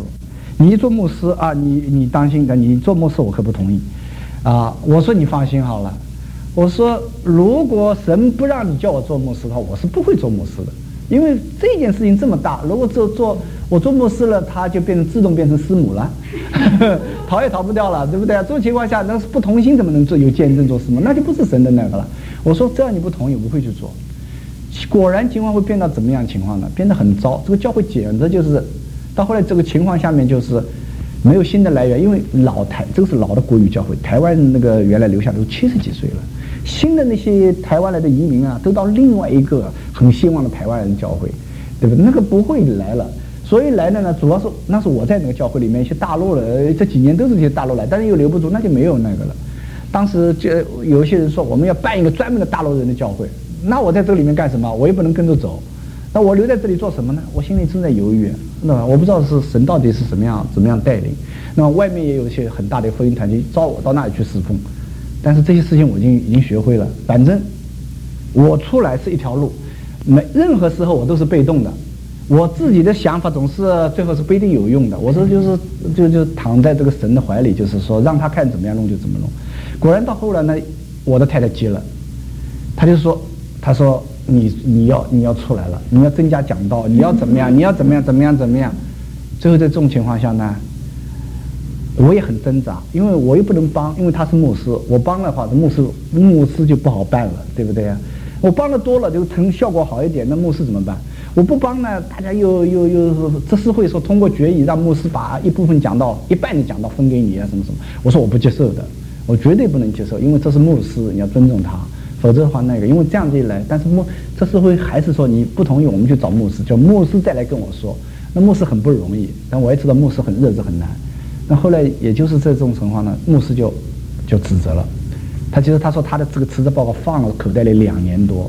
你做牧师啊，你当心的，你做牧师我可不同意啊。我说你放心好了，我说如果神不让你叫我做牧师的话，我是不会做牧师的，因为这件事情这么大，如果我做牧师了，他就自动变成师母了，逃也逃不掉了，对不对？这种情况下，那是不同心怎么能有见证做师母？那就不是神的那个了。我说只要你不同意，我不会去做。果然情况会变到怎么样情况呢？变得很糟。这个教会简直就是到后来这个情况下面就是没有新的来源，因为这个是老的国语教会，台湾那个原来留下都70几岁了，新的那些台湾来的移民啊，都到另外一个很兴旺的台湾人教会，对不对？那个不会来了。所以来的呢，主要是那是我在那个教会里面一些大陆的，这几年都是这些大陆来，但是又留不住，那就没有那个了。当时就有一些人说我们要办一个专门的大陆人的教会，那我在这里面干什么？我也不能跟着走，那我留在这里做什么呢？我心里正在犹豫，那么我不知道是神到底是怎么样带领。那么外面也有一些很大的福音团体招我到那里去侍奉，但是这些事情我已经学会了。反正我出来是一条路，任何时候我都是被动的。我自己的想法总是最后是不一定有用的。我说就躺在这个神的怀里，就是说让他看怎么样弄就怎么弄。果然到后来呢，我的太太急了，她说你要出来了，你要增加讲道，你要怎么样，你要怎么样。最后在这种情况下呢，我也很挣扎，因为我又不能帮，因为他是牧师，我帮的话，牧师就不好办了，对不对呀？我帮的多了就成效果好一点，那牧师怎么办？我不帮呢，大家又这是会说通过决议让牧师把一部分讲道一半的讲道分给你啊什么。我说我不接受的，我绝对不能接受，因为这是牧师，你要尊重他，否则的话因为这样子一来，但是这是会还是说你不同意，我们去找牧师，叫牧师再来跟我说，那牧师很不容易，但我也知道牧师很日子很难。那后来也就是在这种情况呢，牧师就指责了。他说他的这个辞职报告放了口袋里2年多。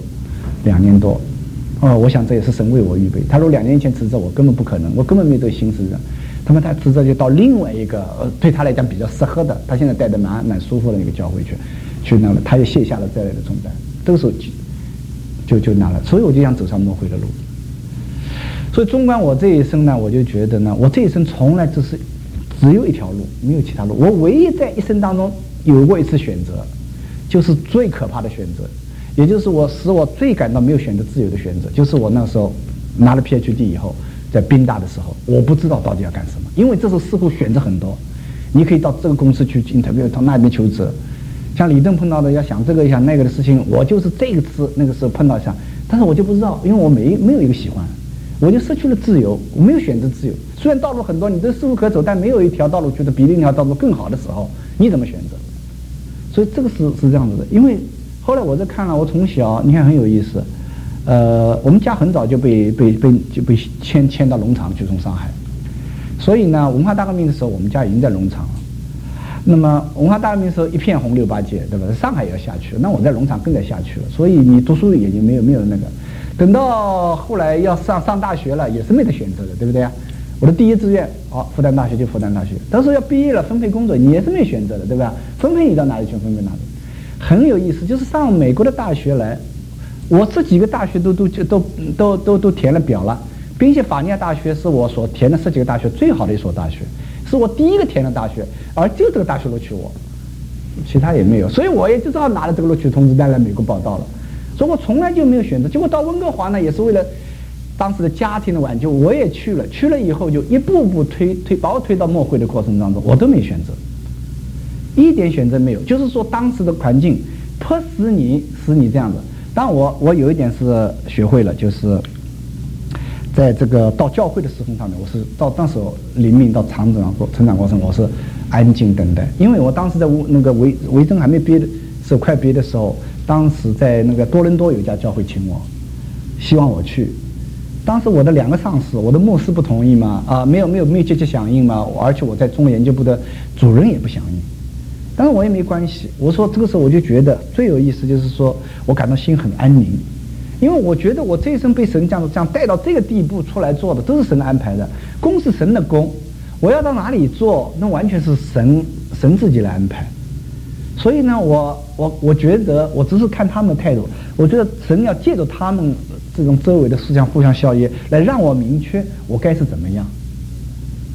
我想这也是神为我预备。他如果2年前辞职，我根本不可能，我根本没有这个心思的。他辞职就到另外一个对他来讲比较适合的，他现在待得蛮舒服的那个教会去那了，他也卸下了再来的重担。这个时候就拿了，所以我就想走上牧会的路。所以纵观我这一生呢，我就觉得呢，我这一生从来只有一条路，没有其他路。我唯一在一生当中有过一次选择，就是最可怕的选择，也就是使我最感到没有选择自由的选择，就是我那时候拿了 PhD 以后，在宾大的时候，我不知道到底要干什么，因为这时候似乎选择很多，你可以到这个公司去 interview， 到那边求职，像李登碰到的要想这个想那个的事情，我就是这个次那个时候碰到想，但是我就不知道，因为我没有一个喜欢，我就失去了自由，我没有选择自由。虽然道路很多，你都似乎可走，但没有一条道路觉得比另一条道路更好的时候，你怎么选择？所以这个是这样子的。因为后来我在看了，我从小你看很有意思，我们家很早就被迁到农场去，从上海，所以呢，文化大革命的时候，我们家已经在农场了。那么文化大革命的时候一片红6、8届，对吧？上海也要下去了，那我在农场更得下去了。所以你读书已经没有那个。等到后来要上大学了，也是没得选择的，对不对啊？我的第一志愿复旦大学就复旦大学，到时候要毕业了分配工作，你也是没选择的，对吧？分配你到哪里去，分配哪里。很有意思，就是上美国的大学来，我这几个大学都填了表了，宾夕法尼亚大学是我所填的这几个大学最好的一所大学，是我第一个填的大学，而就这个大学录取我，其他也没有，所以我也就知道拿了这个录取通知单来美国报到了。所以我从来就没有选择，结果到温哥华呢，也是为了当时的家庭的挽救，我也去了以后就一步步把我推到牧会的过程当中，我都没选择，一点选择没有，就是说当时的环境迫使你这样子。当然我有一点是学会了，就是在这个到教会的侍奉上面，我是到当时灵命到成长过程，我是安静等待，因为我当时在那个维珍还没毕业的时候，快毕业的时候，当时在那个多伦多有一家教会请我，希望我去。当时我的2个上司，我的牧师不同意嘛，没有积极响应嘛，而且我在中国研究部的主任也不响应，但是我也没关系。我说这个时候我就觉得最有意思就是说我感到心很安宁，因为我觉得我这一生被神这样带到这个地步出来做的都是神安排的，工是神的工，我要到哪里做那完全是神自己来安排。所以呢，我觉得我只是看他们的态度，我觉得神要借助他们这种周围的思想互相效应，来让我明确我该是怎么样。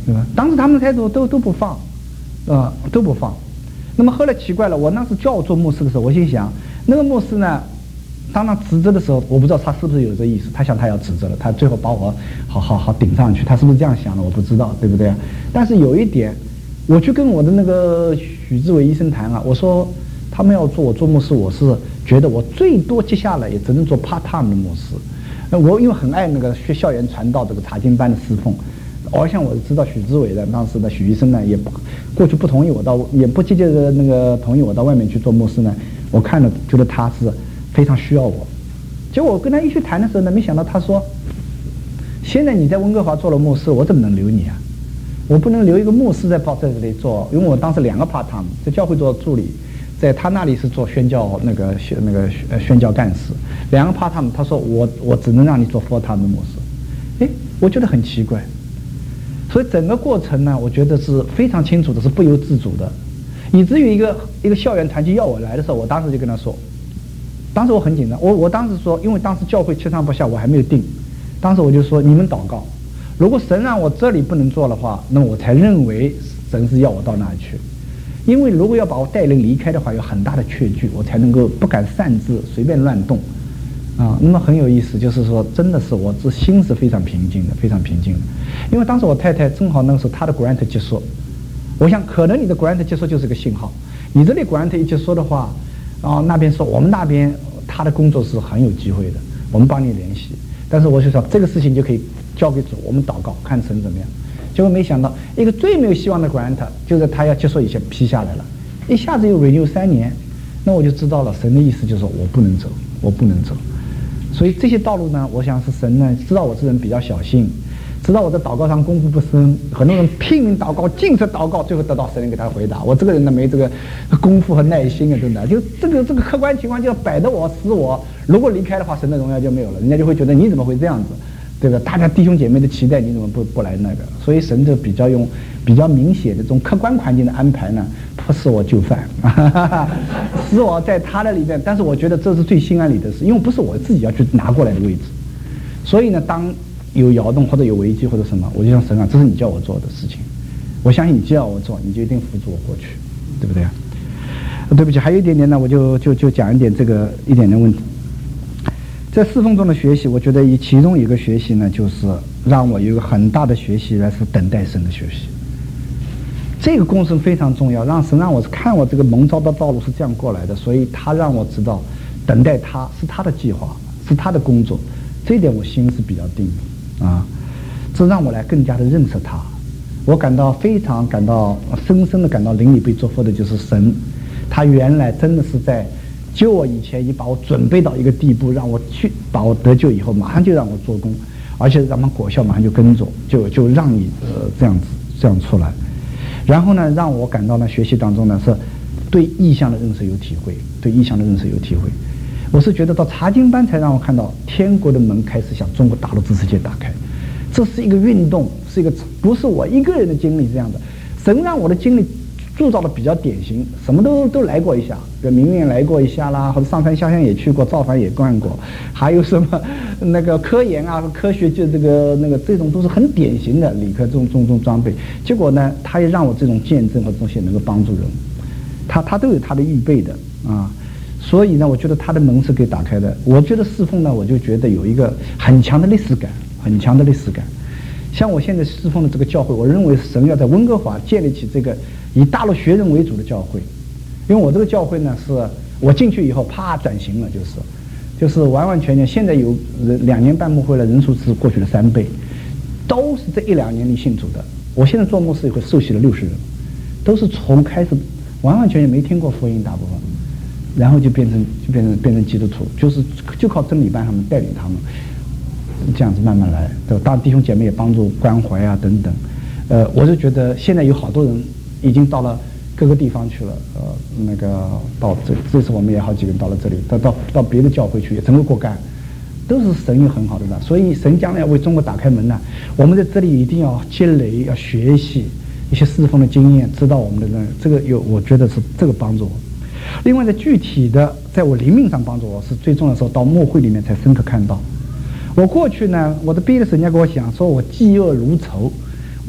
对吧？当时他们的态度都不放，都不放。那么后来奇怪了，我当时叫我做牧师的时候，我心想，那个牧师呢，当他指责的时候，我不知道他是不是有这意思，他想他要指责了，他最后把我好顶上去，他是不是这样想的，我不知道，对不对？但是有一点，我去跟我的那个许志伟医生谈啊，我说他们要做我做牧师，我是觉得我最多接下来也只能做 part time 的牧师。我因为很爱那个学校园传道这个查经班的侍奉，而像我知道许志伟的当时的许医生呢，也过去不同意我到，也不积极的那个同意我到外面去做牧师呢。我看了觉得他是非常需要我。结果我跟他一去谈的时候呢，没想到他说：“现在你在温哥华做了牧师，我怎么能留你啊？我不能留一个牧师在这里做，因为我当时2个 part time， 在教会做助理。”在他那里是做宣教宣教干事，2个 part time， 他说我只能让你做 full time 的牧师，我觉得很奇怪，所以整个过程呢，我觉得是非常清楚的，是不由自主的，以至于一个校园团契要我来的时候，我当时就跟他说，当时我很紧张，我当时说，因为当时教会七上八下我还没有定，当时我就说你们祷告，如果神让我这里不能做的话，那么我才认为神是要我到那里去。因为如果要把我带人离开的话，有很大的确据，我才能够不敢擅自随便乱动，那么很有意思，就是说，真的是我这心是非常平静的，非常平静的。因为当时我太太正好那个时候她的 grant 结束，我想可能你的 grant 结束就是个信号，你这里 grant 一结束的话，那边说我们那边他的工作是很有机会的，我们帮你联系。但是我就说这个事情就可以交给主，我们祷告看神怎么样。结果没想到，一个最没有希望的 grant， 就在他要结束以前批下来了，一下子又 renew 3年，那我就知道了，神的意思就是说我不能走，我不能走。所以这些道路呢，我想是神呢知道我这人比较小心，知道我在祷告上功夫不深，很多人拼命祷告，尽职祷告，最后得到神给他回答。我这个人呢没这个功夫和耐心啊，真的，就这个客观情况就要摆得我死我，如果离开的话，神的荣耀就没有了，人家就会觉得你怎么会这样子。对吧？大家弟兄姐妹的期待，你怎么不来那个？所以神就比较明显的这种客观环境的安排呢，不使我就范，使我在他的里面。但是我觉得这是最心安理得的事，因为不是我自己要去拿过来的位置。所以呢，当有摇动或者有危机或者什么，我就想神啊，这是你叫我做的事情，我相信你叫我做，你就一定扶助我过去，对不对？对不起，还有一点点呢，我就讲一点这个一点的问题。在侍奉中的学习，我觉得其中一个学习呢，就是让我有一个很大的学习呢，是等待神的学习。这个过程非常重要，让神让我看我这个蒙召的道路是这样过来的，所以他让我知道，等待他是他的计划，是他的工作，这一点我心是比较定的这让我来更加的认识他。我感到深深的感到灵里被祝福的就是神，他原来真的是在救我以前已把我准备到一个地步，让我去把我得救以后马上就让我做工，而且让我果效马上就跟着，就让你这样出来。然后呢，让我感到呢学习当中呢是对意象的认识有体会，对意象的认识有体会。我是觉得到查经班才让我看到天国的门开始向中国大陆之世界打开，这是一个运动，是一个不是我一个人的经历这样的，神让我的经历铸造的比较典型，什么都来过一下，明年来过一下啦，或者上山下乡也去过，造反也干过，还有什么那个科研啊、科学就这种都是很典型的理科这种装备。结果呢，他也让我这种见证和东西能够帮助人，他都有他的预备的所以呢，我觉得他的门是给打开的。我觉得侍奉呢，我就觉得有一个很强的历史感，很强的历史感。像我现在侍奉的这个教会，我认为神要在温哥华建立起这个以大陆学人为主的教会，因为我这个教会呢，是我进去以后啪转型了，就是完完全全，现在有2年半牧会了，人数是过去的3倍，都是这1-2年里信主的。我现在做牧师以后受洗了60人，都是从开始完完全全没听过福音大部分，然后就变成基督徒，就靠真理班他们带领他们。这样子慢慢来，当然弟兄姐妹也帮助关怀啊等等，我就觉得现在有好多人已经到了各个地方去了，到这次我们也好几个人到了这里，到别的教会去也成为过干，都是神有很好的呢。所以神将来要为中国打开门呢，我们在这里一定要积累，要学习一些侍奉的经验，知道我们的人这个我觉得是这个帮助我。另外的具体的在我灵命上帮助我是最重要的时候，到牧会里面才深刻看到。我过去呢，我的毕业的时候人家跟我讲说我嫉恶如仇，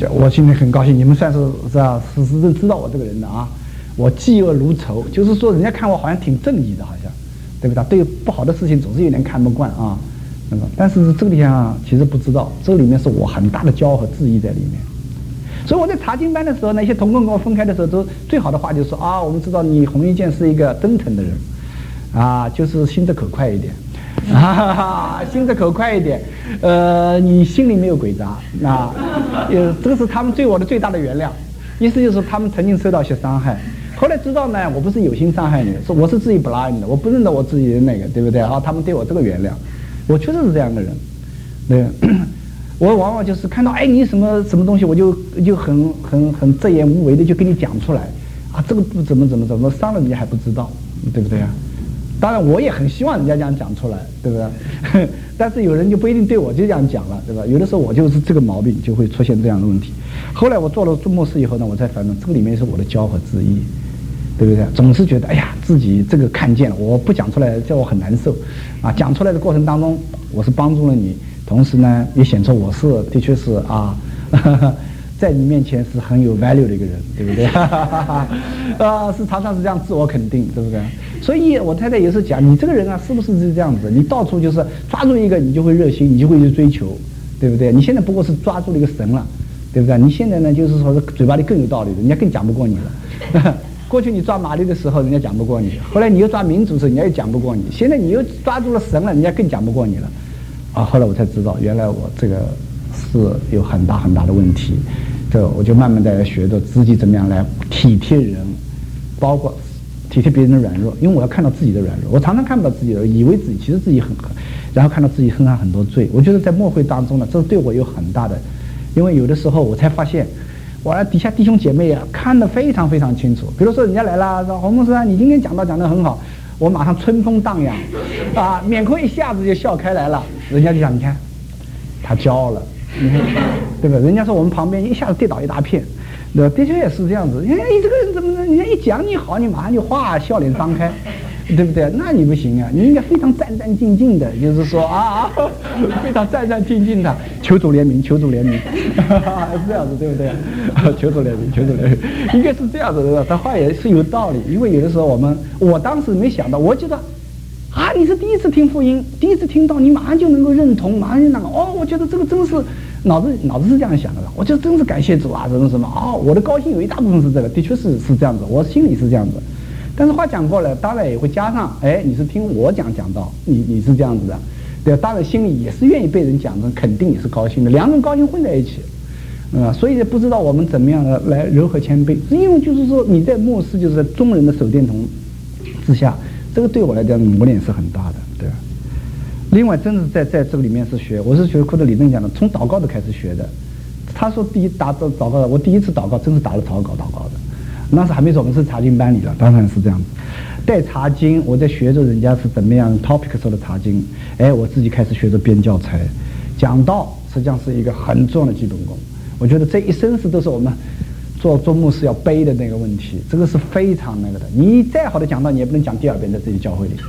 我今天很高兴，你们算是真知道我这个人的啊。我嫉恶如仇，就是说人家看我好像挺正义的，好像，对不对？对不好的事情总是有点看不惯啊。但是这个地方其实不知道，这里面是我很大的骄傲和自义在里面。所以我在查经班的时候，那些同工跟我分开的时候，都最好的话就是说啊，我们知道你洪一健是一个真诚的人，啊，就是心直口快一点，啊，心直口快一点，你心里没有鬼杂，啊，这个是他们对我的最大的原谅。意思就是他们曾经受到一些伤害，后来知道呢，我不是有心伤害你，我是自己 blind 的，我不认得我自己的那个，对不对啊？他们对我这个原谅，我确实是这样的人，对。我往往就是看到你什么东西，我就很直言无为的就跟你讲出来啊，这个不怎么伤了人家还不知道，对不对啊？当然我也很希望人家这样讲出来，对不对？但是有人就不一定对我就这样讲了，对吧？有的时候我就是这个毛病，就会出现这样的问题。后来我做了做牧师以后呢，我才反正这个里面是我的骄傲和自义，对不对？总是觉得自己这个看见了，我不讲出来叫我很难受啊。讲出来的过程当中，我是帮助了你。同时呢，也显出我是的确是在你面前是很有 value 的一个人，对不对？是常常是这样自我肯定，对不对？所以我太太也是讲，你这个人啊，是不是这样子？你到处就是抓住一个，你就会热心，你就会去追求，对不对？你现在不过是抓住了一个神了，对不对？你现在呢，就是说嘴巴里更有道理的，人家更讲不过你了。过去你抓马律的时候，人家讲不过你；后来你又抓民主的时候，人家又讲不过你；现在你又抓住了神了，人家更讲不过你了。后来我才知道，原来我这个是有很大很大的问题。这我就慢慢的学着自己怎么样来体贴人，包括体贴别人的软弱，因为我要看到自己的软弱。我常常看不到自己的，以为自己其实自己很，然后看到自己身上很多罪。我觉得在默会当中呢，这对我有很大的，因为有的时候我才发现，我底下弟兄姐妹看得非常非常清楚。比如说人家来了，说洪牧师啊，你今天讲得很好。我马上春风荡漾，面孔一下子就笑开来了。人家就讲，你看，他骄傲了，对吧？人家说我们旁边一下子跌倒一大片，对吧？的确也是这样子。你这个人怎么？人家一讲你好，你马上就笑脸张开，对不对？那你不行啊，你应该非常战战兢兢的，就是说非常战战兢兢的，求主怜悯，求主怜悯，是这样子，对不对？求主怜悯，求主怜悯，应该是这样子的。他话也是有道理，因为有的时候我当时没想到，我觉得你是第一次听福音，第一次听到，你马上就能够认同，马上就那个我觉得这个真是脑子是这样想的了。我觉得真是感谢主啊，什么我的高兴有一大部分是这个，的确是这样子，我心里是这样子。但是话讲过来，当然也会加上，你是听我讲到，你是这样子的，对，当然心里也是愿意被人讲的，肯定也是高兴的，两种高兴混在一起，所以不知道我们怎么样的来柔和谦卑，因为就是说你在末世就是在众人的手电筒之下，这个对我来讲磨练是很大的，对吧？另外，真的在这个里面是学，我是学库德理论讲的，从祷告的开始学的。他说第一祷告，我第一次祷告真是打了祷告的。那时还没说我们是查经班里了，当然是这样子。带查经，我在学着人家是怎么样 topic 说的查经，我自己开始学着编教材。讲道实际上是一个很重要的基本功，我觉得这一生都是我们做牧师要背的那个问题，这个是非常那个的。你再好的讲道，你也不能讲第二遍在自己教会里，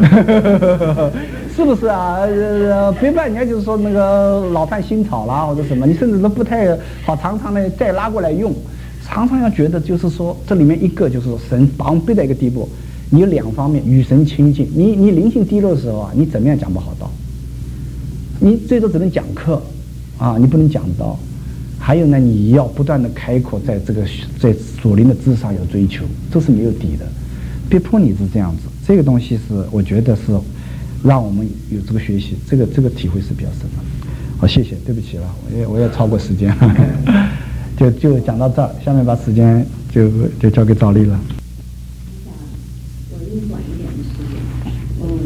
是不是啊？别把人家就是说那个老犯新草啦，或者什么，你甚至都不太好，常常呢再拉过来用。常常要觉得就是说，这里面一个就是说，神把我们逼到一个地步，你有两方面与神亲近。你灵性低落的时候你怎么样讲不好道？你最多只能讲课你不能讲道。还有呢，你要不断的开阔，在属灵的知识上有追求，这是没有底的。逼迫你是这样子，这个东西是我觉得是让我们有这个学习，这个体会是比较深的。好，谢谢，对不起了，我也超过时间。就讲到这儿，下面把时间就交给赵丽了。 我用短一点的时间，我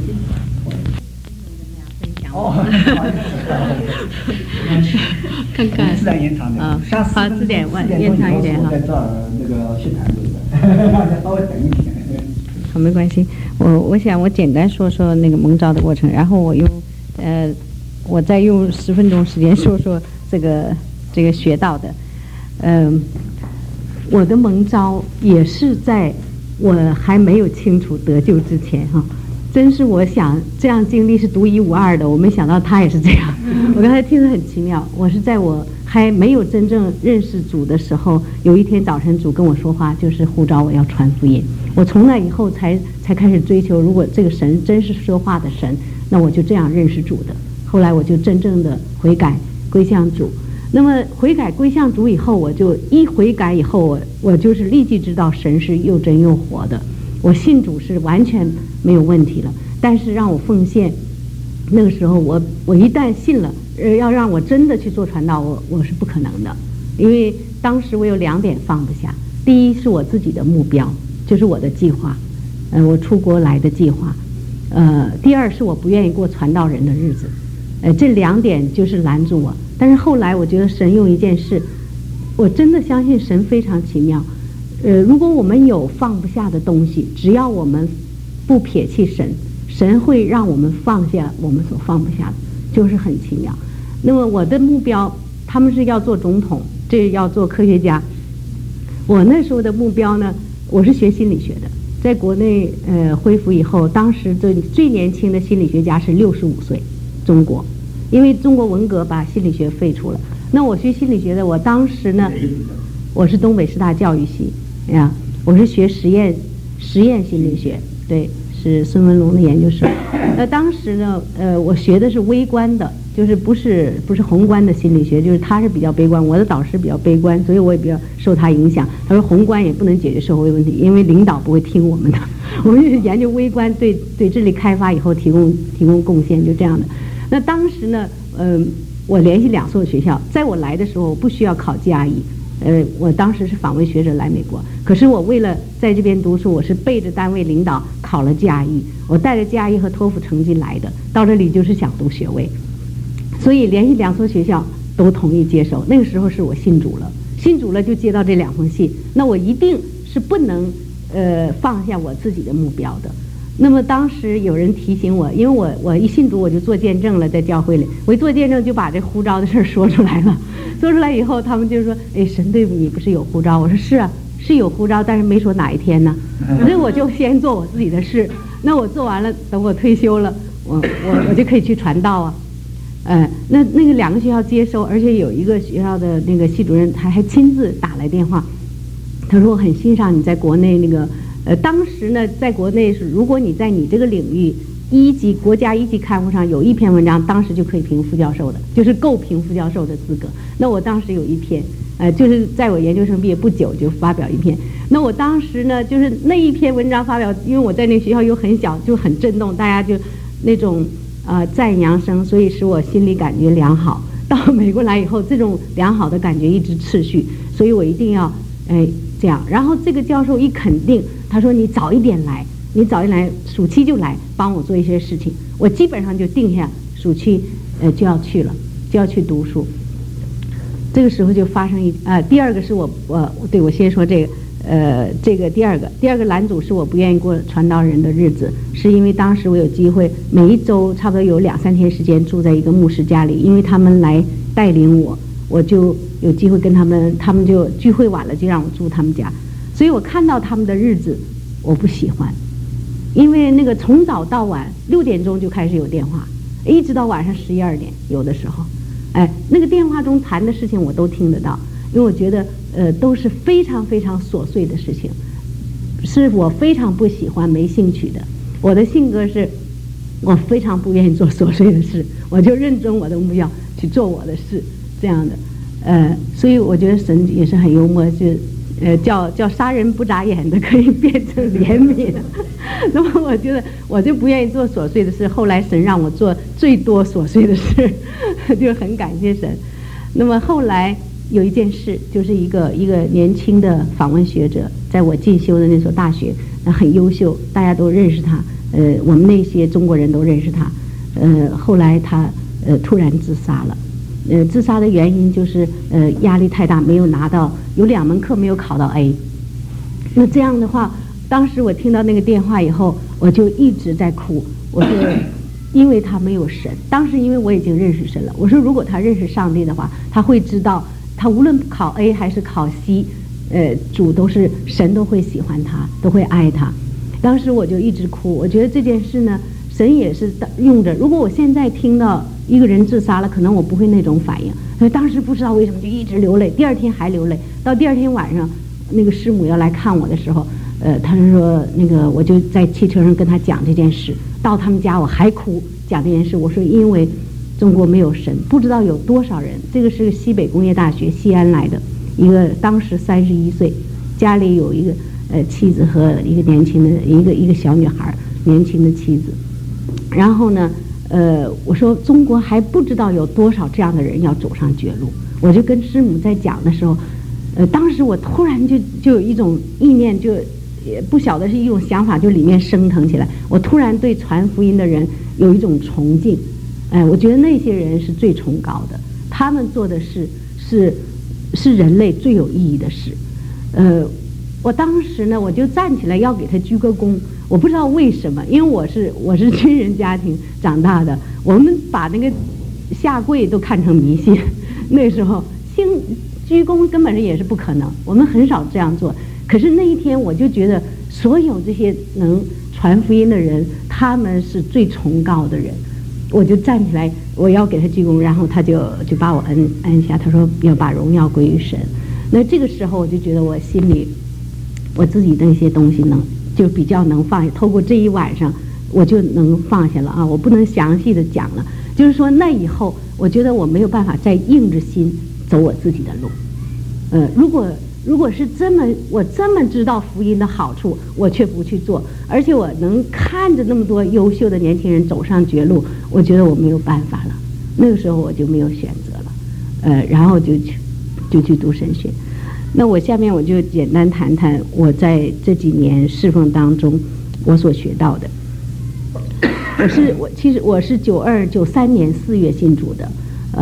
跟大家分享。看看。 自然延长点。 好，自然延长一点哈。 在这儿那个戏坛对不对？稍微等一点。 好，没关系。我想我简单说说那个蒙召的过程，然后我再用10分钟时间说说这个学到的。我的蒙召也是在我还没有清楚得救之前哈，真是我想这样经历是独一无二的，我没想到他也是这样。我刚才听得很奇妙，我是在我还没有真正认识主的时候，有一天早晨主跟我说话，就是呼召我要传福音。我从那以后才开始追求，如果这个神真是说话的神，那我就这样认识主的。后来我就真正的悔改归向主。那么悔改归向主以后，我就一悔改以后，我就是立即知道神是又真又活的。我信主是完全没有问题了。但是让我奉献，那个时候我一旦信了，要让我真的去做传道，我是不可能的。因为当时我有2点放不下。第一是我自己的目标，就是我的计划，我出国来的计划。第二是我不愿意过传道人的日子。这2点就是拦住我。但是后来我觉得神用一件事，我真的相信神非常奇妙。如果我们有放不下的东西，只要我们不撇弃神，神会让我们放下我们所放不下的，就是很奇妙。那么我的目标，他们是要做总统，这要做科学家。我那时候的目标呢，我是学心理学的，在国内恢复以后，当时最年轻的心理学家是65岁，中国，因为中国文革把心理学废除了。那我学心理学的，我当时呢，我是东北师大教育系呀，我是学实验心理学，对。是孙文龙的研究生。当时呢，我学的是微观的，就是不是宏观的心理学，就是他是比较悲观，我的导师比较悲观，所以我也比较受他影响。他说宏观也不能解决社会问题，因为领导不会听我们的，我们就是研究微观，对智力开发以后提供贡献，就这样的。那当时呢，我联系2所学校，在我来的时候我不需要考 GRE。我当时是访问学者来美国，可是我为了在这边读书，我是背着单位领导考了 GRE， 我带着 GRE 和托福成绩来的，到这里就是想读学位，所以联系2所学校都同意接受。那个时候是我信主了就接到这2封信，那我一定是不能放下我自己的目标的。那么当时有人提醒我，因为我一信主我就做见证了，在教会里，我一做见证就把这呼召的事说出来了。说出来以后，他们就说：“哎，神对你不是有呼召？”我说：“是啊，是有呼召，但是没说哪一天呢。”所以我就先做我自己的事。那我做完了，等我退休了，我就可以去传道啊。那个2个学校接收，而且有一个学校的那个系主任还亲自打来电话，他说：“我很欣赏你在国内那个。”当时呢，在国内是，如果你在你这个领域国家1级刊物上有一篇文章，当时就可以评副教授的，就是够评副教授的资格。那我当时有一篇，就是在我研究生毕业不久就发表一篇。那我当时呢，就是那一篇文章发表，因为我在那个学校又很小，就很震动，大家就那种赞扬声，所以使我心里感觉良好。到美国来以后，这种良好的感觉一直持续，所以我一定要这样。然后这个教授一肯定，他说：“你早一点来，暑期就来帮我做一些事情。”我基本上就定下暑期就要去了，就要去读书。这个时候就发生第二个是我先说这个第二个拦阻是我不愿意过传道人的日子，是因为当时我有机会每一周差不多有2-3天时间住在一个牧师家里，因为他们来带领我就有机会跟他们就聚会晚了就让我住他们家，所以我看到他们的日子我不喜欢，因为那个从早到晚6点钟就开始有电话，一直到晚上11、12点，有的时候，那个电话中谈的事情我都听得到，因为我觉得都是非常非常琐碎的事情，是我非常不喜欢、没兴趣的。我的性格是，我非常不愿意做琐碎的事，我就认准我的目标去做我的事，这样的。所以我觉得神也是很幽默，叫杀人不眨眼的可以变成怜悯。那么我觉得我就不愿意做琐碎的事，后来神让我做最多琐碎的事，就很感谢神。那么后来有一件事，就是一个年轻的访问学者，在我进修的那所大学，很优秀，大家都认识他，我们那些中国人都认识他。后来他突然自杀了。自杀的原因就是压力太大，没有拿到，有2门课没有考到 A。那这样的话，当时我听到那个电话以后，我就一直在哭。我说，因为他没有神。当时因为我已经认识神了，我说如果他认识上帝的话，他会知道，他无论考 A 还是考 C，主都是神都会喜欢他，都会爱他。当时我就一直哭，我觉得这件事呢，神也是用着。如果我现在听到一个人自杀了，可能我不会那种反应， 所以当时不知道为什么就一直流泪，第二天还流泪。到第二天晚上，那个师母要来看我的时候，他说那个我就在汽车上跟他讲这件事。到他们家我还哭，讲这件事。我说因为中国没有神，不知道有多少人。这个是西北工业大学西安来的一个，当时31岁，家里有一个妻子和一个年轻的一个小女孩，年轻的妻子。然后呢，我说中国还不知道有多少这样的人要走上绝路。我就跟师母在讲的时候，当时我突然就有一种意念，就也不晓得是一种想法，就里面升腾起来。我突然对传福音的人有一种崇敬，我觉得那些人是最崇高的，他们做的事是人类最有意义的事。我当时呢，我就站起来要给他鞠个躬。我不知道为什么，因为我是军人家庭长大的，我们把那个下跪都看成迷信。那时候鞠躬根本也是不可能，我们很少这样做。可是那一天我就觉得所有这些能传福音的人，他们是最崇高的人。我就站起来，我要给他鞠躬，然后他就把我按下，他说要把荣耀归于神。那这个时候我就觉得我心里我自己的一些东西就比较能放下，透过这一晚上我就能放下了啊！我不能详细的讲了，就是说那以后我觉得我没有办法再硬着心走我自己的路。如果是我这么知道福音的好处，我却不去做，而且我能看着那么多优秀的年轻人走上绝路，我觉得我没有办法了。那个时候我就没有选择了，然后就去读神学。那我下面我就简单谈谈我在这几年侍奉当中我所学到的。其实我是93年4月信主的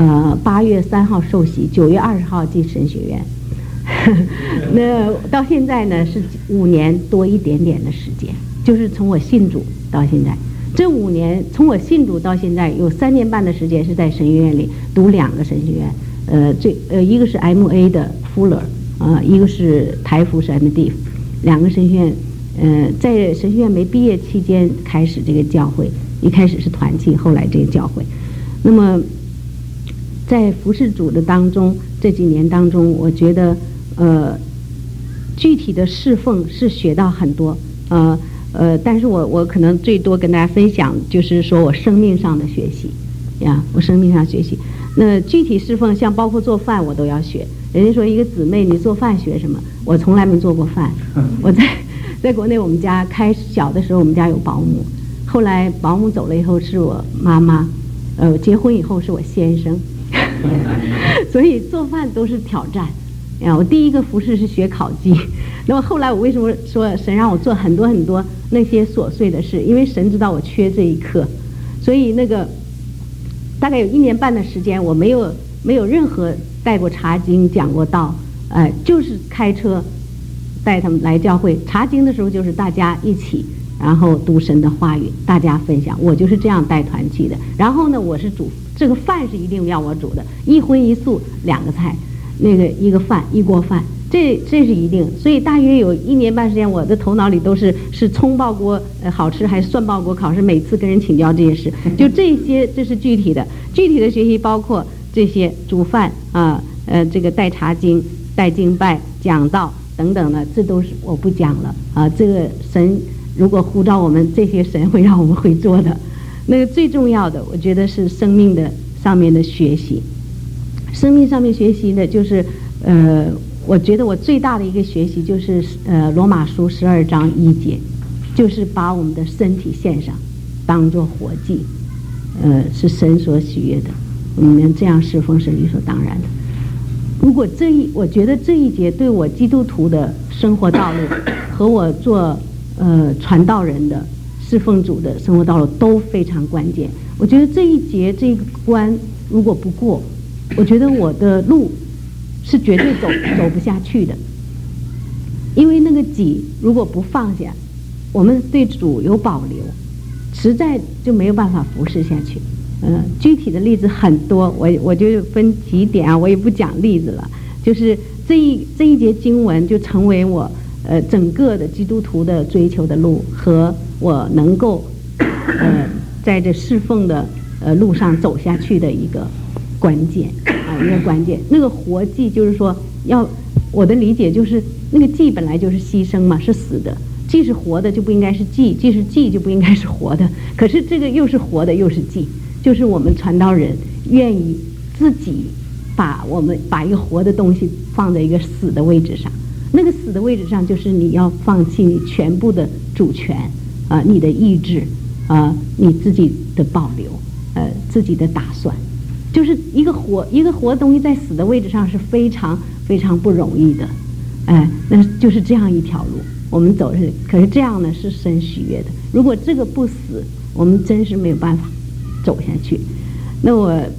，8月3号受洗，9月20号进神学院。那到现在呢是5年多一点点的时间，就是从我信主到现在，这5年从我信主到现在有3年半的时间是在神学院里读2个神学院，一个是 MA 的 Fuller，一个是台福是 MD， 2个神学院，在神学院没毕业期间开始这个教会，一开始是团契，后来这个教会。那么在服侍主的当中，这几年当中，我觉得具体的侍奉是学到很多，但是我可能最多跟大家分享就是说我生命上的学习呀，我生命上学习。那具体侍奉像包括做饭我都要学。人家说一个姊妹你做饭学什么？我从来没做过饭。我在国内我们家小的时候我们家有保姆，后来保姆走了以后是我妈妈，结婚以后是我先生。所以做饭都是挑战呀！我第一个服侍是学烤鸡，那么后来我为什么说神让我做很多很多那些琐碎的事？因为神知道我缺这一课，所以那个大概有1年半的时间，我没有任何带过查经讲过道，就是开车带他们来教会。查经的时候就是大家一起，然后读神的话语，大家分享。我就是这样带团契的。然后呢，我是煮这个饭是一定要我煮的，1荤1素2个菜，那个一个饭1锅饭，这是一定。所以大约有1年半时间，我的头脑里都是葱爆锅好吃还是蒜爆锅好吃，每次跟人请教这些事，就这些，这是具体的学习，包括这些煮饭这个带查经、带敬拜、讲道等等的，这都是我不讲了啊。这个神如果呼召我们，这些神会让我们会做的。那个最重要的，我觉得是生命的上面的学习。生命上面学习的，就是我觉得我最大的一个学习就是罗马书12章1节，就是把我们的身体献上，当作活祭，是神所喜悦的。我们这样侍奉是理所当然的。如果我觉得这一节对我基督徒的生活道路和我做传道人的侍奉主的生活道路都非常关键。我觉得这一节这个关如果不过，我觉得我的路是绝对走不下去的。因为那个己如果不放下，我们对主有保留，实在就没有办法服侍下去。具体的例子很多，我就分几点啊，我也不讲例子了。就是这一节经文就成为我整个的基督徒的追求的路和我能够在这侍奉的路上走下去的一个关键啊。 一个关键。那个活祭就是说我的理解就是那个祭本来就是牺牲嘛，是死的。既是活的就不应该是祭，既是祭就不应该是活的。可是这个又是活的又是祭，就是我们传道人愿意自己把一个活的东西放在一个死的位置上。那个死的位置上就是你要放弃你全部的主权你的意志你自己的保留自己的打算。就是一个活的东西在死的位置上是非常非常不容易的。那就是这样一条路我们走是，可是这样呢是神喜悦的。如果这个不死，我们真是没有办法走下去。那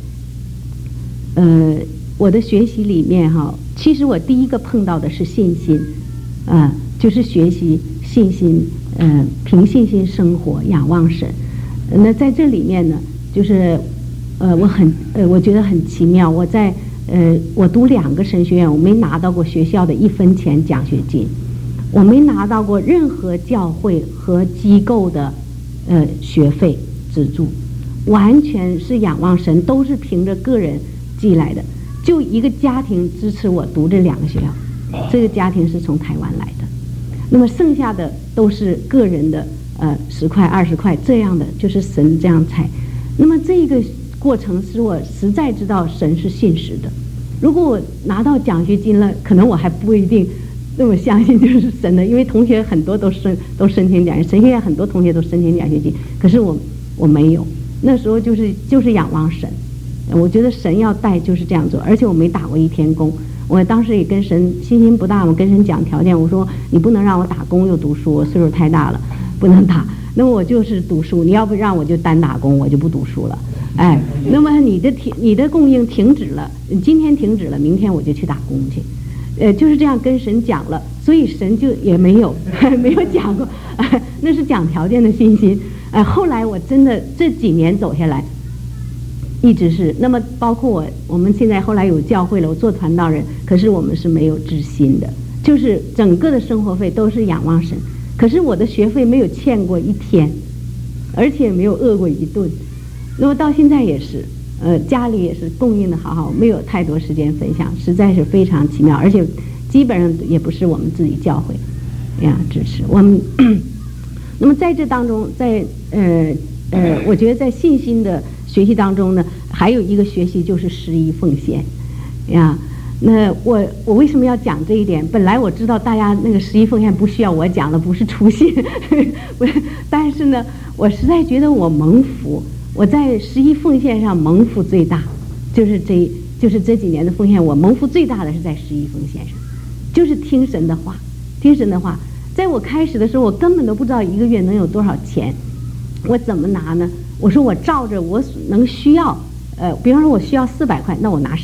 我的学习里面其实我第一个碰到的是信心，就是学习信心，凭信心生活，仰望神。那在这里面呢，就是我觉得很奇妙。我读2个神学院，我没拿到过学校的1分钱奖学金，我没拿到过任何教会和机构的学费资助，完全是仰望神，都是凭着个人寄来的。就一个家庭支持我读这2个学校，这个家庭是从台湾来的。那么剩下的都是个人的10块20块这样的，就是神这样才。那么这个过程使我实在知道神是信实的。如果我拿到奖学金了，可能我还不一定那么相信就是神的，因为同学很多都申请奖学金，神学院很多同学都申请奖学金，可是我没有。那时候就是仰望神，我觉得神要带就是这样做，而且我没打过1天工。我当时也跟神信心不大，我跟神讲条件，我说你不能让我打工又读书，我岁数太大了，不能打。那么我就是读书，你要不让我就单打工，我就不读书了。那么你的供应停止了，今天停止了，明天我就去打工去。就是这样跟神讲了，所以神就也没有讲过，那是讲条件的信心。后来我真的这几年走下来，一直是那么，包括我们现在后来有教会了，我做传道人，可是我们是没有知心的，就是整个的生活费都是仰望神，可是我的学费没有欠过1天，而且没有饿过1顿。那么到现在也是，家里也是供应的好好，没有太多时间分享，实在是非常奇妙，而且基本上也不是我们自己教会支持我们。那么在这当中，我觉得在信心的学习当中呢，还有一个学习就是11奉献那我为什么要讲这一点？本来我知道大家那个11奉献不需要我讲的，不是出信但是呢，我实在觉得我蒙福，我在11奉献上蒙福最大，就是这几年的奉献，我蒙福最大的是在11奉献上，就是听神的话。在我开始的时候，我根本都不知道1个月能有多少钱，我怎么拿呢？我说我照着我能需要，比方说我需要400块，那我拿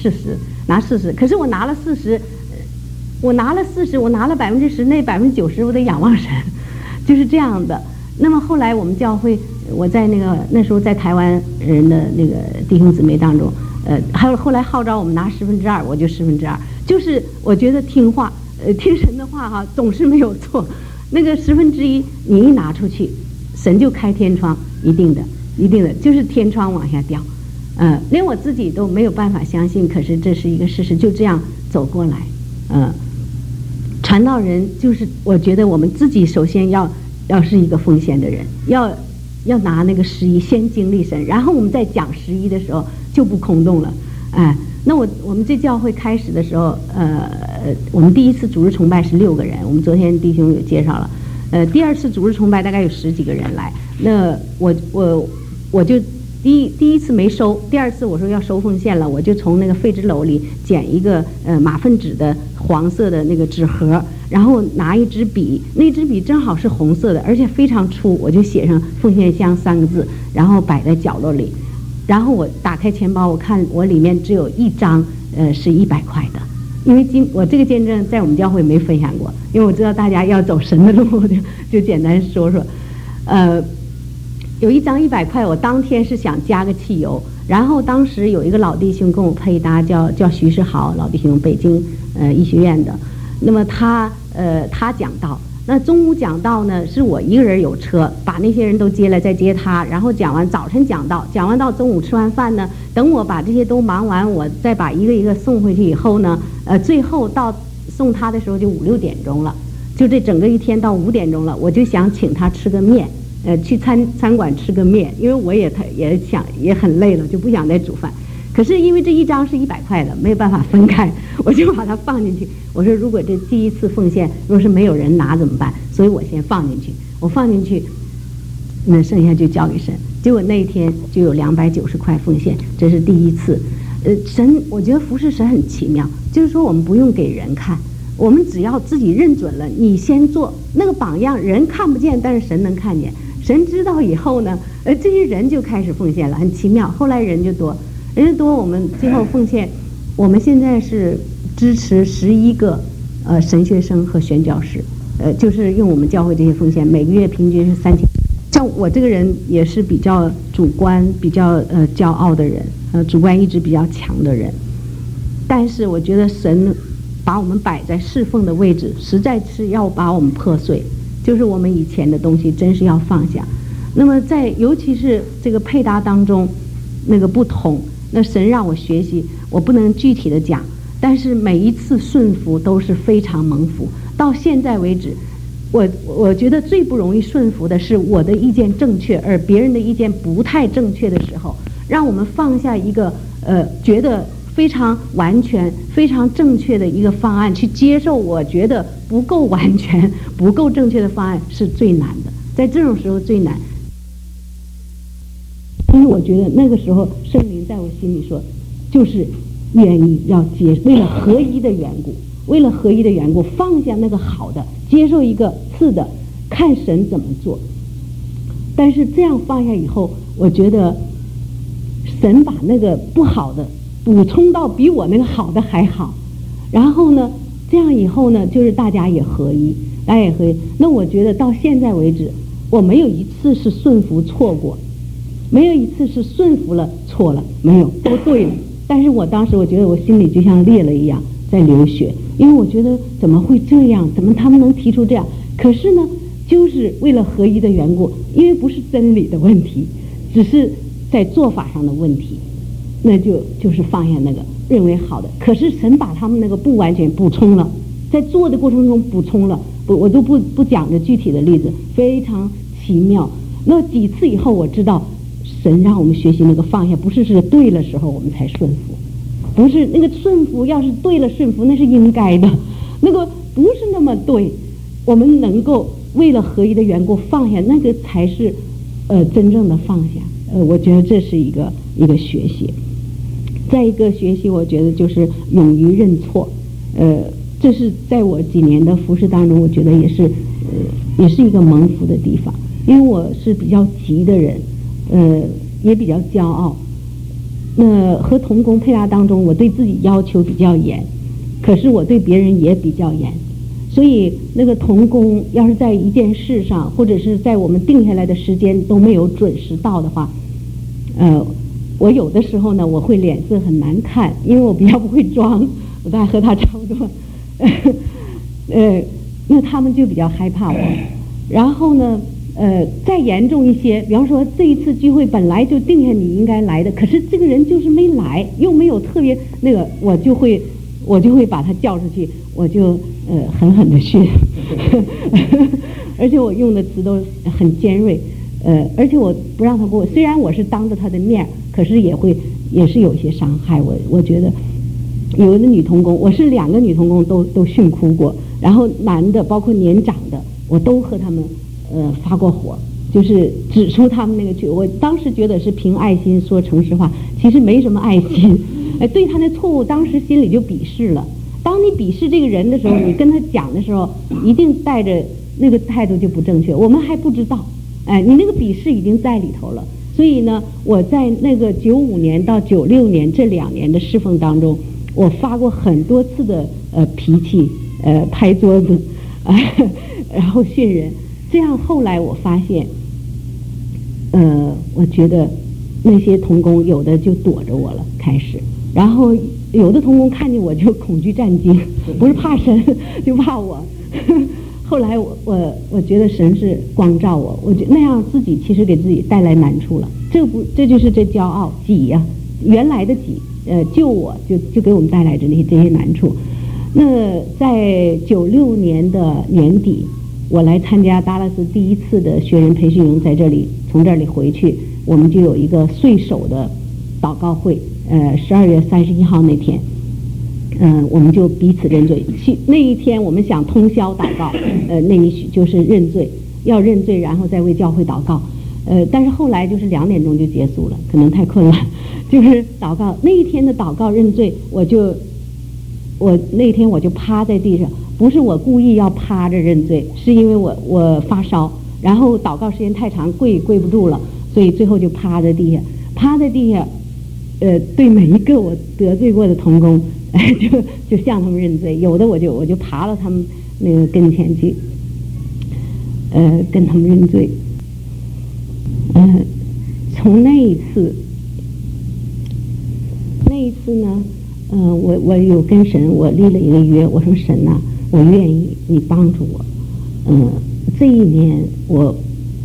40，可是我拿了40，我拿了10%，那90%我得仰望神，就是这样的。那么后来我们教会，我在那时候在台湾人的那个弟兄姊妹当中，还有后来号召我们拿2%，我就2%，就是我觉得听话，听神的话总是没有错。那个1/10你一拿出去，神就开天窗，一定的，就是天窗往下掉。连我自己都没有办法相信，可是这是一个事实，就这样走过来。传道人就是我觉得我们自己首先要是一个奉献的人，要拿那个11先经历神，然后我们在讲11的时候就不空洞了。那我们这教会开始的时候，我们第一次主日崇拜是6个人，我们昨天弟兄有介绍了。第2次主日崇拜大概有10几个人来，那我就第一次没收，第2次我说要收奉献了，我就从那个废纸篓里捡一个马粪纸的黄色的那个纸盒，然后拿一支笔，那支笔正好是红色的，而且非常粗，我就写上奉献箱3个字，然后摆在角落里。然后我打开钱包，我看我里面只有1张是100块的，因为我这个见证在我们教会没分享过，因为我知道大家要走神的路，就简单说说。有1张100块，我当天是想加个汽油，然后当时有一个老弟兄跟我配搭，叫徐世豪老弟兄，北京医学院的。那么他讲道， 那中午讲道呢，是我一个人有车，把那些人都接来，再接他，然后讲完早晨讲道，讲完到中午吃完饭呢，等我把这些都忙完，我再把一个一个送回去以后呢，最后到送他的时候就5、6点钟了，就这整个一天到5点钟了，我就想请他吃个面，去餐馆吃个面，因为我也很累了，就不想再煮饭。可是因为这一张是100块的，没有办法分开，我就把它放进去。我说如果这第一次奉献，若是没有人拿怎么办？所以我先放进去。我放进去，那剩下就交给神。结果那一天就有290块奉献，这是第一次。神，我觉得服侍神很奇妙，就是说我们不用给人看，我们只要自己认准了，你先做那个榜样，人看不见，但是神能看见。神知道以后呢，这些人就开始奉献了，很奇妙。后来人就多。我们最后奉献，我们现在是支持11个神学生和宣教士，就是用我们教会这些奉献，每个月平均是3000。像我这个人也是比较主观、比较骄傲的人，主观意志比较强的人，但是我觉得神把我们摆在侍奉的位置，实在是要把我们破碎，就是我们以前的东西真是要放下。那么尤其是这个配搭当中那个不同。那神让我学习，我不能具体的讲，但是每一次顺服都是非常蒙福。到现在为止，我觉得最不容易顺服的是我的意见正确，而别人的意见不太正确的时候，让我们放下一个觉得非常完全、非常正确的一个方案，去接受我觉得不够完全、不够正确的方案是最难的，在这种时候最难。因为我觉得那个时候圣灵在我心里说，就是愿意要为了合一的缘故，放下那个好的，接受一个次的，看神怎么做。但是这样放下以后，我觉得神把那个不好的补充到比我那个好的还好。然后呢，这样以后呢，就是大家也合一。那我觉得到现在为止，我没有一次是顺服错过。没有一次是顺服了错了，没有，都对了。但是我当时我觉得我心里就像裂了一样，在流血，因为我觉得怎么会这样？怎么他们能提出这样？可是呢，就是为了合一的缘故，因为不是真理的问题，只是在做法上的问题，那就是放下那个认为好的。可是神把他们那个不完全补充了，在做的过程中补充了，我都不讲这具体的例子，非常奇妙。那几次以后，我知道。神让我们学习那个放下，不是对了时候我们才顺服，不是那个顺服，要是对了顺服那是应该的，那个不是那么对，我们能够为了合一的缘故放下，那个才是真正的放下。我觉得这是一个学习。再一个学习，我觉得就是勇于认错。这是在我几年的服事当中，我觉得也是一个蒙福的地方，因为我是比较急的人。也比较骄傲。那和同工配搭当中，我对自己要求比较严，可是我对别人也比较严。所以那个同工要是在一件事上，或者是在我们定下来的时间都没有准时到的话，我有的时候呢，我会脸色很难看，因为我比较不会装，我大概和他差不多。那他们就比较害怕我。然后呢，再严重一些，比方说这一次聚会本来就定下你应该来的，可是这个人就是没来，又没有特别那个，我就会把他叫出去，我就狠狠的训，而且我用的词都很尖锐，而且我不让他过，虽然我是当着他的面，可是也是有一些伤害。我觉得有的女同工，我是2个女同工都训哭过，然后男的包括年长的，我都和他们发过火，就是指出他们那个我当时觉得是凭爱心说诚实话，其实没什么爱心，对他的错误当时心里就鄙视了。当你鄙视这个人的时候，你跟他讲的时候，一定带着那个态度就不正确，我们还不知道，你那个鄙视已经在里头了。所以呢，我在那个95年到96年这2年的侍奉当中，我发过很多次的脾气，拍桌子，然后训人。这样后来我发现，我觉得那些同工有的就躲着我了，开始，然后有的同工看见我就恐惧战惊，不是怕神就怕我。 后来我觉得神是光照我，我觉得那样自己其实给自己带来难处了。这就是这骄傲己呀、原来的己，救我就给我们带来这些难处。那在96年的年底，我来参加达拉斯第一次的学人培训营，在这里从这里回去，我们就有一个岁首的祷告会。12月31号那天，我们就彼此认罪。那一天我们想通宵祷告，那一就是认罪，要认罪，然后再为教会祷告。但是后来就是2点钟就结束了，可能太困了，就是祷告。那一天的祷告认罪，那天我就趴在地上，不是我故意要趴着认罪，是因为我发烧，然后祷告时间太长，跪不住了，所以最后就趴在地下，对每一个我得罪过的同工，就向他们认罪，有的我就爬到他们那个跟前去，跟他们认罪。从那一次呢，我有跟神我立了一个约，我说神啊，我愿意你帮助我。这一年我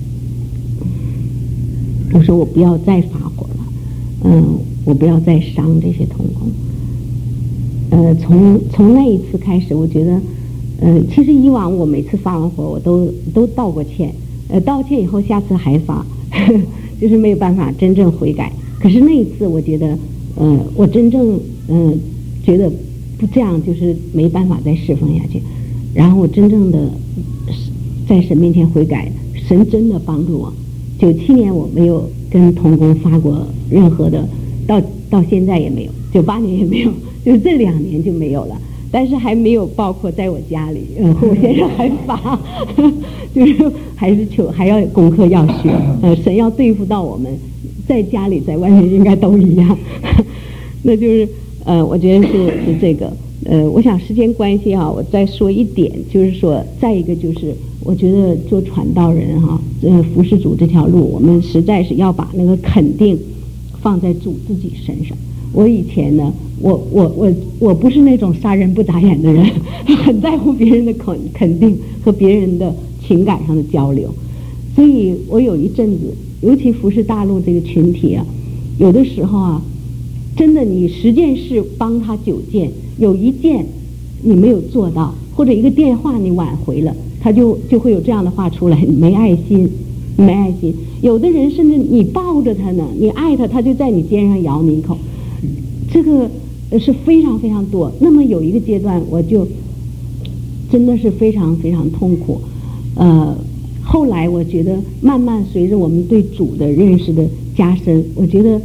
说我不要再发火了，我不要再伤这些同工。从那一次开始，我觉得，其实以往我每次发完火，我都道过歉，道歉以后下次还发，就是没有办法真正悔改。可是那一次，我觉得，我真正觉得不这样就是没办法再侍奉下去。然后我真正的在神面前悔改，神真的帮助我。97年我没有跟同工发过任何的，到现在也没有，98年也没有，就是这2年就没有了。但是还没有包括在我家里，我先生还发，就是还要功课要学，神要对付到我们，在家里在外面应该都一样。那就是我觉得是这个，我想时间关系啊，我再说一点，就是说再一个就是我觉得做传道人哈，服侍主这条路，我们实在是要把那个肯定放在主自己身上。我以前呢，我不是那种杀人不眨眼的人，很在乎别人的肯定和别人的情感上的交流，所以我有一阵子，尤其服侍大陆这个群体啊，有的时候啊，真的你10件事帮他9件，有1件你没有做到，或者一个电话你挽回了，他就会有这样的话出来，你没爱心。没爱心。有的人甚至你抱着他呢，你爱他，他就在你肩上咬你一口，这个是非常非常多。那么有一个阶段，我就真的是非常非常痛苦。后来我觉得慢慢随着我们对主的认识的加深，我觉得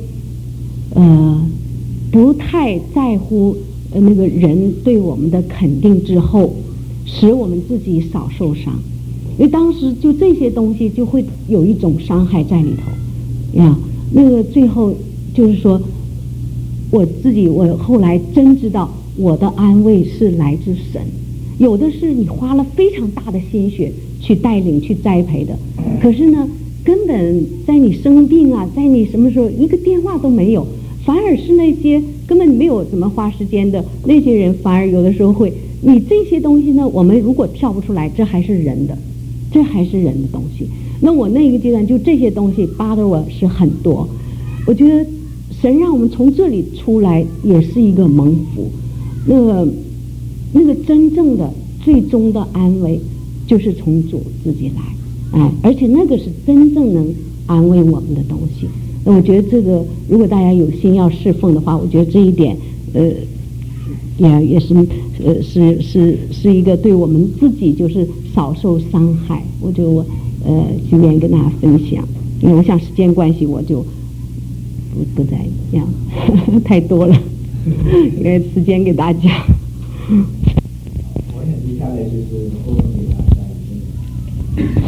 不太在乎那个人对我们的肯定之后，使我们自己少受伤。因为当时就这些东西就会有一种伤害在里头呀。那个最后就是说，我后来真知道我的安慰是来自神。有的是你花了非常大的心血去带领去栽培的，可是呢根本在你生病啊，在你什么时候一个电话都没有，反而是那些根本没有怎么花时间的那些人，反而有的时候会，你这些东西呢，我们如果跳不出来，这还是人的，这还是人的东西。那我那个阶段就这些东西扒着我是很多，我觉得神让我们从这里出来也是一个蒙福。那个真正的最终的安慰就是从主自己来，而且那个是真正能安慰我们的东西。那我觉得这个如果大家有心要侍奉的话，我觉得这一点也是一个对我们自己就是少受伤害。我就今天跟大家分享，因为我想时间关系我就不再这样太多了，因为时间给大家。 我想接下来就是沟通给大家一个。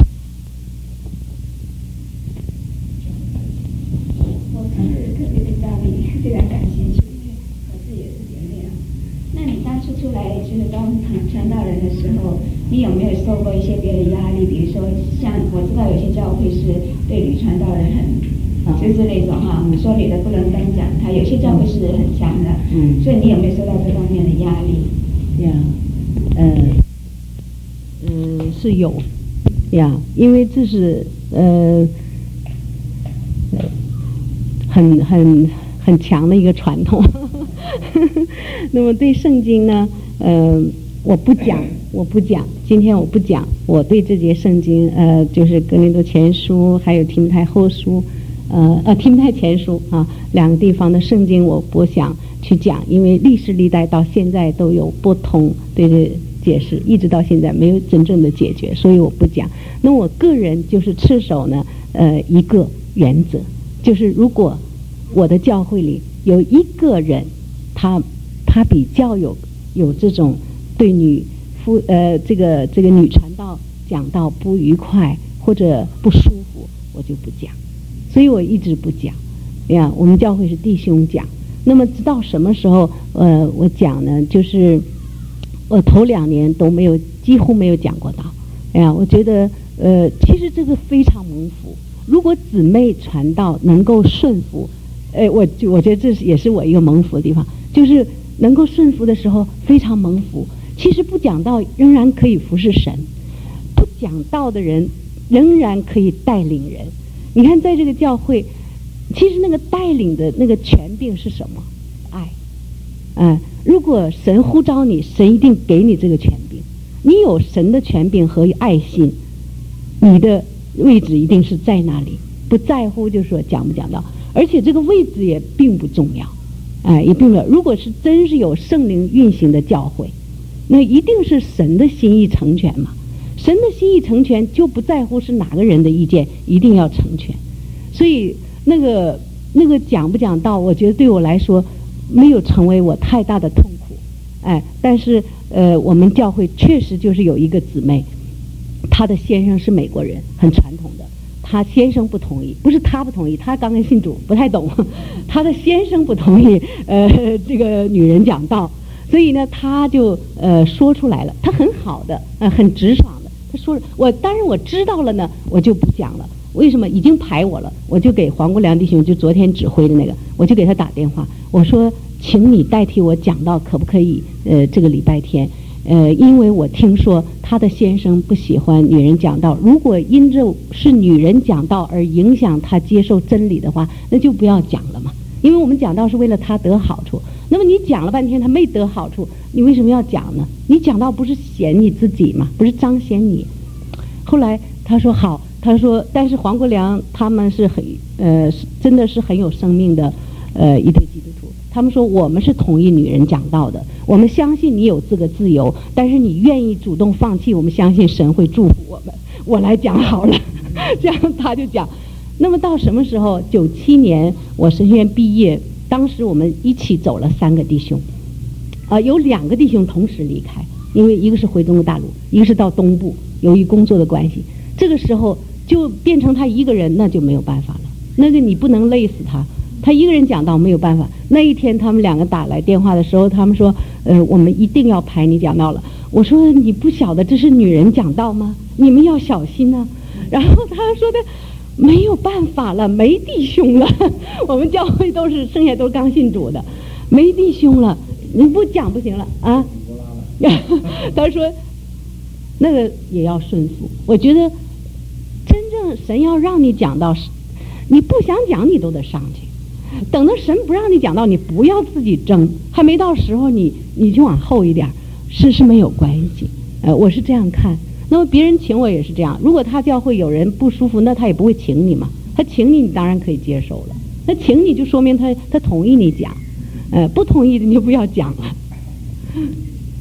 我特别对大力非常感兴趣，因为我自己也是姐妹啊。那你当初出来就是当传道人的时候，你有没有受过一些别的压力？比如说，像我知道有些教会是对女传道人就是那种说女的不能登讲台，有些教会是很强的。所以你有没有受到这方面的压力？ 是有呀，因为这是很强的一个传统。那么对圣经呢，我不讲，今天我不讲，我对这节圣经，就是哥林多前书还有提摩太后书，提摩太前书啊，两个地方的圣经我不想去讲，因为历史历代到现在都有不同对这解释，一直到现在没有真正的解决，所以我不讲。那我个人就是持守呢，一个原则，就是如果我的教会里有一个人，他比较有这种对这个女传道讲到不愉快或者不舒服，我就不讲。所以我一直不讲呀。我们教会是弟兄讲。那么直到什么时候我讲呢？就是我头2年都几乎没有讲过道。哎呀，我觉得其实这个非常蒙福。如果姊妹传道能够顺服，我觉得这也是我一个蒙福的地方，就是能够顺服的时候非常蒙福。其实不讲道仍然可以服侍神，不讲道的人仍然可以带领人。你看在这个教会，其实那个带领的那个权柄是什么？爱。如果神呼召你，神一定给你这个权柄。你有神的权柄和爱心，你的位置一定是在那里，不在乎就是说讲不讲道，而且这个位置也并不重要，也并不重要。如果是真是有圣灵运行的教会，那一定是神的心意成全嘛。神的心意成全就不在乎是哪个人的意见，一定要成全。所以那个讲不讲道，我觉得对我来说没有成为我太大的痛苦。但是我们教会确实就是有一个姊妹，她的先生是美国人，很传统的，她先生不同意，不是她不同意，她刚刚信主不太懂，她的先生不同意这个女人讲道，所以呢她就说出来了，她很好的很直爽的，她说当然我知道了呢，我就不讲了。为什么？已经排我了，我就给黄国良弟兄，就昨天指挥的那个，我就给他打电话，我说请你代替我讲道，可不可以这个礼拜天，因为我听说他的先生不喜欢女人讲道，如果因着是女人讲道而影响他接受真理的话，那就不要讲了嘛，因为我们讲道是为了他得好处。那么你讲了半天他没得好处，你为什么要讲呢？你讲道不是显你自己吗？不是彰显你。后来他说好，他说但是黄国良他们是真的是很有生命的一对基督徒，他们说我们是同意女人讲道的，我们相信你有这个自由，但是你愿意主动放弃，我们相信神会祝福我们，我来讲好了。这样他就讲。那么到什么时候？97年我神学院毕业，当时我们一起走了3个弟兄，有2个弟兄同时离开，因为一个是回中国大陆，一个是到东部，由于工作的关系，这个时候就变成他一个人，那就没有办法了。那个你不能累死他，他一个人讲道没有办法。那一天他们2个打来电话的时候，他们说我们一定要排你讲道了。我说你不晓得这是女人讲道吗？你们要小心啊。然后他说的没有办法了，没弟兄了，我们教会剩下都是刚信主的，没弟兄了，你不讲不行了啊。他说那个也要顺服。我觉得真正神要让你讲到，你不想讲你都得上去，等到神不让你讲到，你不要自己争，还没到时候你就往后一点，是没有关系。我是这样看。那么别人请我也是这样，如果他教会有人不舒服，那他也不会请你嘛，他请你当然可以接受了，那请你就说明他同意你讲，不同意的你就不要讲了。